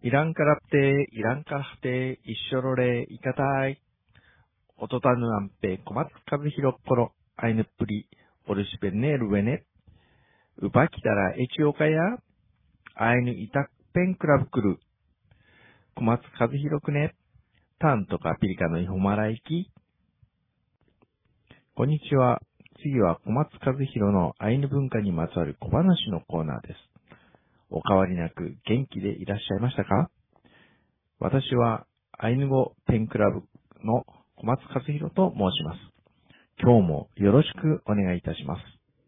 イランカラプテ、イランカラプテ、一緒ろれ、いかたい。おとたぬあんぺ、小松和弘ころ、アイヌプリ、オルシペネルウェネ。うばきたらエチオカや、アイヌイタペンクラブクル。小松和弘くね。タンとかピリカのイホマライキ。こんにちは。次は小松和弘のアイヌ文化にまつわる小話のコーナーです。お変わりなく元気でいらっしゃいましたか？私はアイヌ語ペンクラブの小松和弘と申します。今日もよろしくお願いいたします。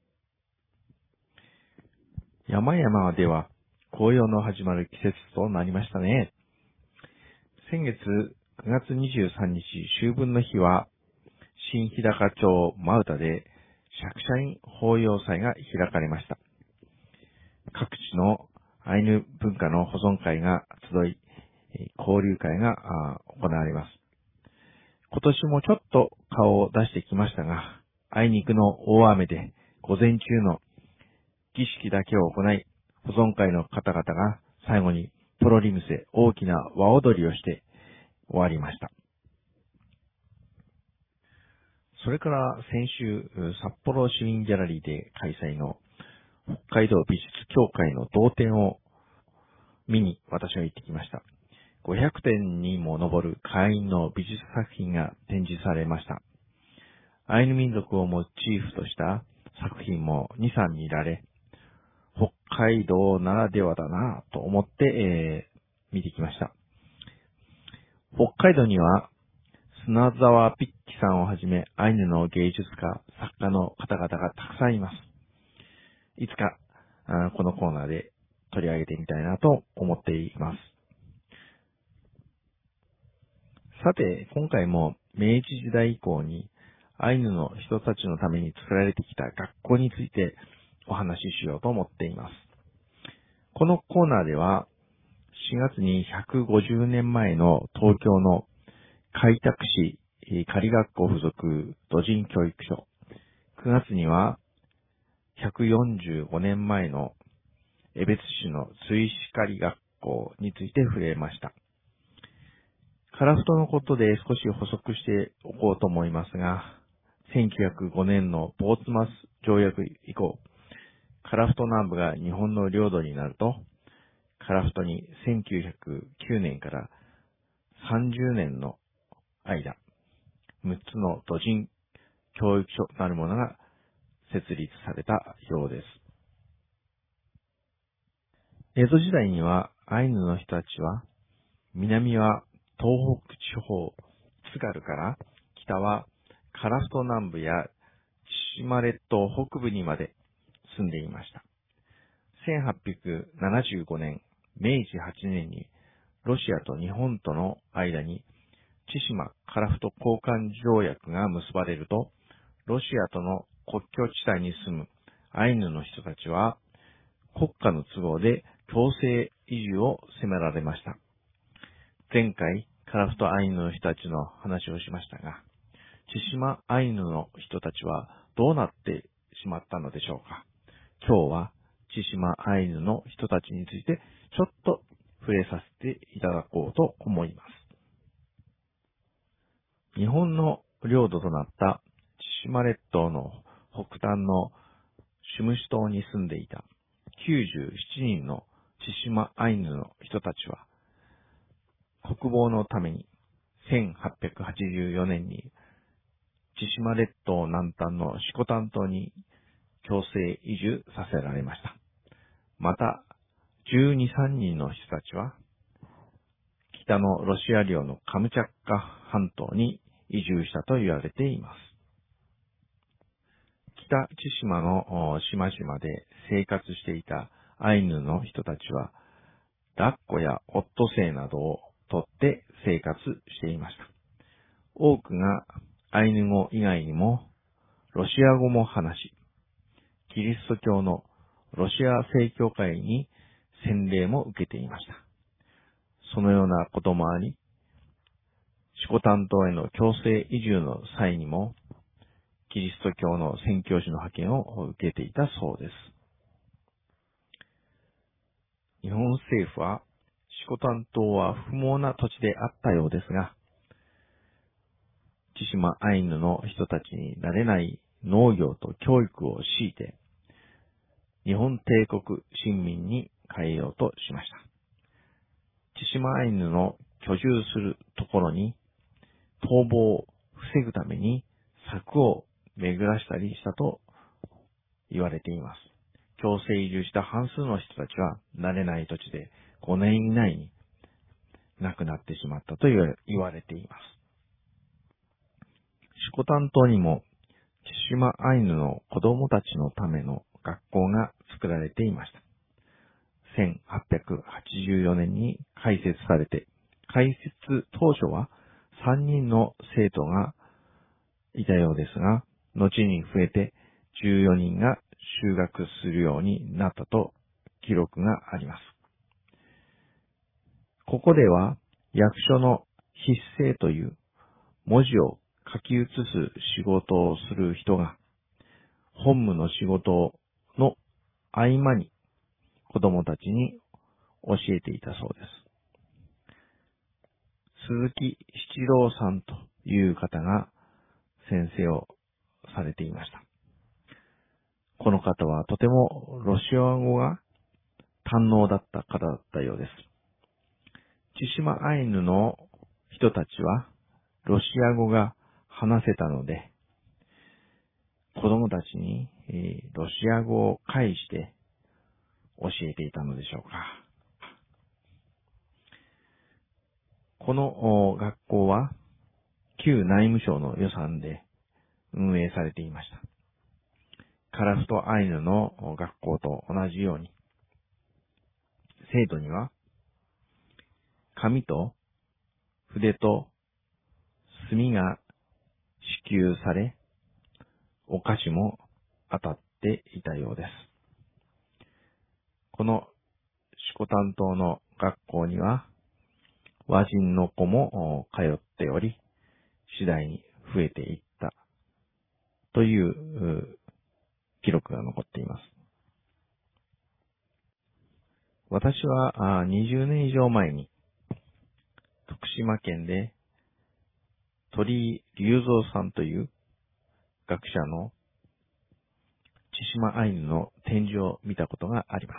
山々では紅葉の始まる季節となりましたね。先月9月23日秋分の日は新日高町マウタで釈迦院法要祭が開かれました。各地のアイヌ文化の保存会が集い、交流会が行われます。今年もちょっと顔を出してきましたが、あいにくの大雨で午前中の儀式だけを行い、保存会の方々が最後にポロリムセ大きな和踊りをして終わりました。それから先週、札幌市民ギャラリーで開催の北海道美術協会の同展を見に私は行ってきました。500点にも上る会員の美術作品が展示されました。アイヌ民族をモチーフとした作品も2、3見られ、北海道ならではだなぁと思って、見てきました。北海道には砂沢ピッキさんをはじめアイヌの芸術家、作家の方々がたくさんいます。いつかこのコーナーで取り上げてみたいなと思っています。さて、今回も明治時代以降にアイヌの人たちのために作られてきた学校についてお話ししようと思っています。このコーナーでは4月に150年前の東京の開拓市仮学校附属土人教育所、9月には145年前の江別市の追試仮学校について触れました。カラフトのことで少し補足しておこうと思いますが、1905年のポーツマス条約以降、カラフト南部が日本の領土になると、カラフトに1909年から30年の間、6つの土人教育所なるものが設立されたようです。江戸時代にはアイヌの人たちは、南は東北地方、津軽から北はカラフト南部や千島列島北部にまで住んでいました。1875年、明治8年にロシアと日本との間に千島カラフト交換条約が結ばれると、ロシアとの国境地帯に住むアイヌの人たちは国家の都合で強制移住を迫られました。前回、カラフトアイヌの人たちの話をしましたが、千島アイヌの人たちはどうなってしまったのでしょうか。今日は千島アイヌの人たちについてちょっと触れさせていただこうと思います。日本の領土となった千島列島の北端のシュムシ島に住んでいた97人の千島アイヌの人たちは、国防のために1884年に千島列島南端の色丹島に強制移住させられました。また、12、3人の人たちは北のロシア領のカムチャッカ半島に移住したと言われています。北千島の島々で生活していたアイヌの人たちは、抱っこやオットセイなどを取って生活していました。多くがアイヌ語以外にもロシア語も話し、キリスト教のロシア正教会に洗礼も受けていました。そのようなこともあり、色丹島への強制移住の際にも、キリスト教の宣教師の派遣を受けていたそうです。日本政府は四股担当は不毛な土地であったようですが、千島アイヌの人たちに慣れない農業と教育を強いて、日本帝国臣民に変えようとしました。千島アイヌの居住するところに逃亡を防ぐために柵を巡らしたりしたと言われています。強制移住した半数の人たちは慣れない土地で5年以内に亡くなってしまったと言われています。四股担当にも千島アイヌの子供たちのための学校が作られていました。1884年に開設されて、開設当初は3人の生徒がいたようですが、後に増えて14人が就学するようになったと記録があります。ここでは役所の筆生という文字を書き写す仕事をする人が本務の仕事の合間に子供たちに教えていたそうです。鈴木七郎さんという方が先生をされていました。この方はとてもロシア語が堪能だった方だったようです。千島アイヌの人たちはロシア語が話せたので、子供たちにロシア語を介して教えていたのでしょうか。この学校は旧内務省の予算で運営されていました。カラフトアイヌの学校と同じように、生徒には紙と筆と墨が支給され、お菓子も当たっていたようです。この四股担当の学校には和人の子も通っており、次第に増えていったという記録が残っています。私は20年以上前に徳島県で鳥居隆三さんという学者の千島アイヌの展示を見たことがあります。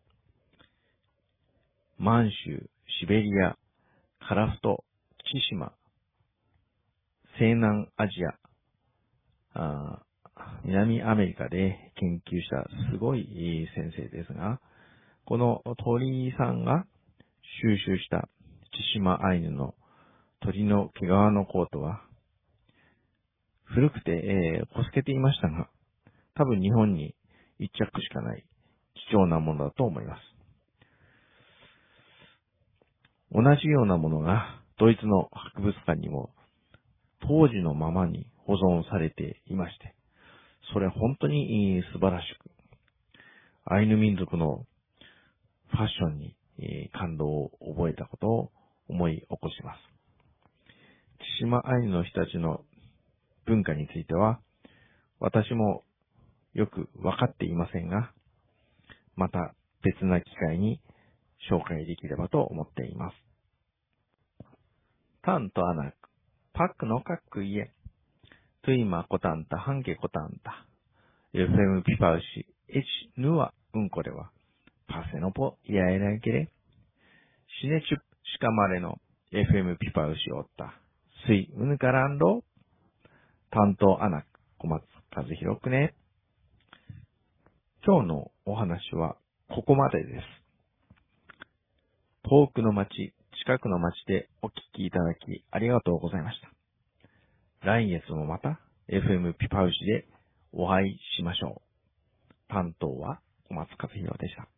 満州、シベリア、カラフト、千島、西南アジア、南アメリカで研究したすごい先生ですが、この鳥居さんが収集した千島アイヌの鳥の毛皮のコートは古くて、こすけていましたが、多分日本に一着しかない貴重なものだと思います。同じようなものがドイツの博物館にも当時のままに保存されていまして、それ本当に素晴らしく、アイヌ民族のファッションに感動を覚えたことを思い起こします。千島アイヌの人たちの文化については、私もよくわかっていませんが、また別な機会に紹介できればと思っています。タンとアナク、パックのカックイエ、トゥイマコタンタ、ハンゲコタンタ、FMピパウシ、エチヌワうんこれは、パセノポイヤエラゲレ、シネチュシカマレの FM ピパウシオッタ、スイウヌカランド、担当アナク、小松和弘くね。今日のお話はここまでです。遠くの町、近くの町でお聞きいただきありがとうございました。来月もまた FM ピパウシでお会いしましょう。担当は小松和弘でした。